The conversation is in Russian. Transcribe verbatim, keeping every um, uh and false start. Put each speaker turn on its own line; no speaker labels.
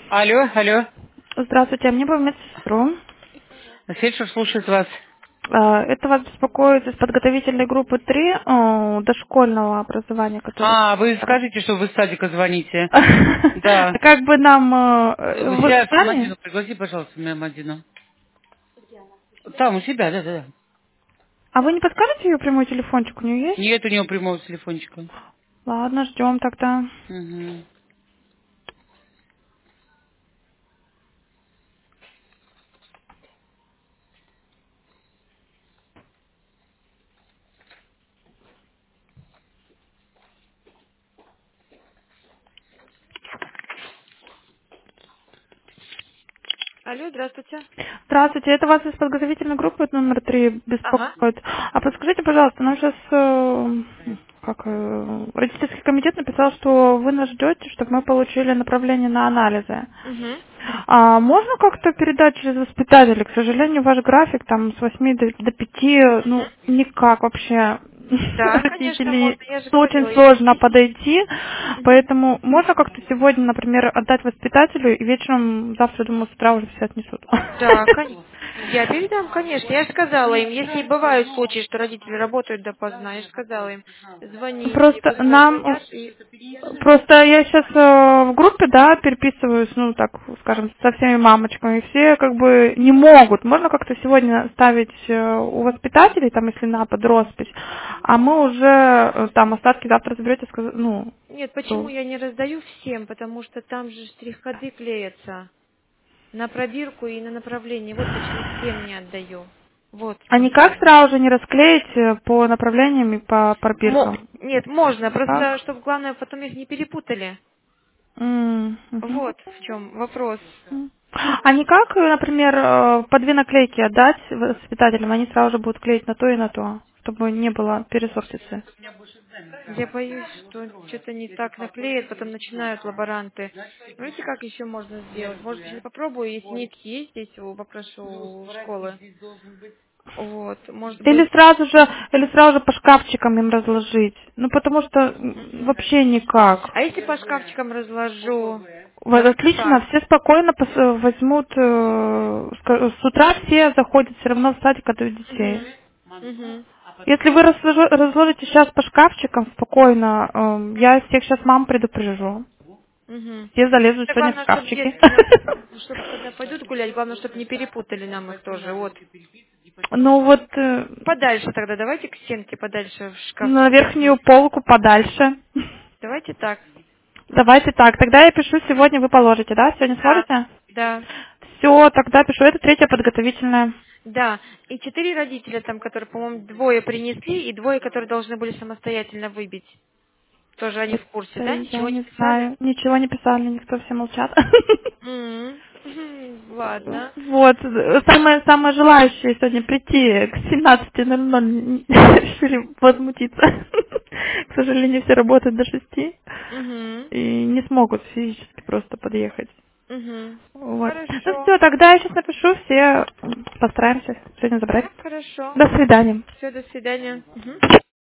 Алло, алло.
Здравствуйте, мне бы медсестру.
Фельдшер слушает вас.
А, Это вас беспокоит из подготовительной группы три о, дошкольного образования, которое...
А, вы скажите, что вы с садика звоните.
А
Да.
как бы нам... э,
Вы
Вы
себя
сами?
Мадину пригласи, пожалуйста, меня Мадину. Там, у себя, да, да, да.
А вы не подскажете ее прямой телефончик? У нее есть?
Нет у него прямого телефончика.
Ладно, ждем тогда.
Угу.
Алло, здравствуйте.
Здравствуйте, это вас из подготовительной группы номер три
Ага.
беспокоит. А подскажите, пожалуйста, нам сейчас как, э, родительский комитет написал, что вы нас ждете, чтобы мы получили направление на анализы.
Угу.
А можно как-то передать через воспитателя? К сожалению, ваш график там с восьми до, до пяти, ну, никак вообще
Да, конечно,
родители
можно. Я же
очень
говорила, если
сложно
есть.
подойти,
Мгм.
поэтому можно как-то сегодня, например, отдать воспитателю, и вечером, завтра, думаю, с утра уже все отнесут.
Да, конечно. Я передам, конечно. Я же сказала им, если бывают случаи, что родители работают допоздна, я же сказала им, звоните,
Просто
пускай
нам,
звонят и...
просто я сейчас в группе, да, переписываюсь, ну, так, скажем, со всеми мамочками, и все как бы не могут. Можно как-то сегодня ставить э, у воспитателей, там, если на под роспись, а мы уже э, там остатки завтра заберете, сказ- ну,
Нет, почему
то-
я не раздаю всем? Потому что там же штрих-коды клеятся на пробирку и на направление. Вот почему всем не отдаю. Вот в
а
чем
никак
дело.
сразу же не расклеить э, по направлениям и по
Мо-
пробиркам?
Нет, можно, просто
Как?
чтобы главное потом их не перепутали.
М, мгм.
Вот в чем вопрос.
М. А никак, э, например, э, по две наклейки отдать воспитателям, они сразу же будут клеить на то и на то, чтобы не было пересортицы.
Я боюсь, что что-то не так наклеят, потом начинают лаборанты. Знаете, как еще можно сделать? Может, сейчас попробую, если нитки есть здесь, у- попрошу у школы. Вот, может
Или
быть.
сразу же, или сразу же по шкафчикам им разложить. Ну, потому что м, вообще никак.
А если по шкафчикам разложу?
Вот
Давайте
отлично,
так.
все спокойно пос- э, возьмут, э, ска- с утра все заходят все равно в садик, отдают детей.
Угу. Угу.
Если вы разложи- разложите сейчас по шкафчикам спокойно, эм, я всех сейчас мам предупрежу.
Угу.
Все залезут
Это
сегодня в
главное, чтобы
шкафчики.
дети, чтобы когда пойдут гулять, главное, чтобы не перепутали нам их тоже. Вот.
Ну вот э,
Подальше тогда, давайте к стенке, подальше в
на
шкафчики.
верхнюю полку подальше.
Давайте так.
Давайте так. Тогда я пишу сегодня, вы положите, да? Сегодня
Да.
сможете?
Да.
Все, тогда пишу. Это третья подготовительная.
Да, и четыре родителя там, которые, по-моему, двое принесли, и двое, которые должны были самостоятельно выбить. Тоже они в курсе,
Это
да?
я
Ничего не
не
писали?
знаю. Ничего не писали, никто, все молчат.
М, мгм, Ладно.
Вот, самые, самые желающие сегодня прийти к семнадцати ноль ноль решили возмутиться. К сожалению, все работают до шести
Угу.
и не смогут физически просто подъехать.
Угу.
Вот. Ну
Хорошо.
все, тогда я сейчас напишу, все постараемся сегодня забрать.
Так, хорошо.
До свидания.
Все, до свидания. Мгм.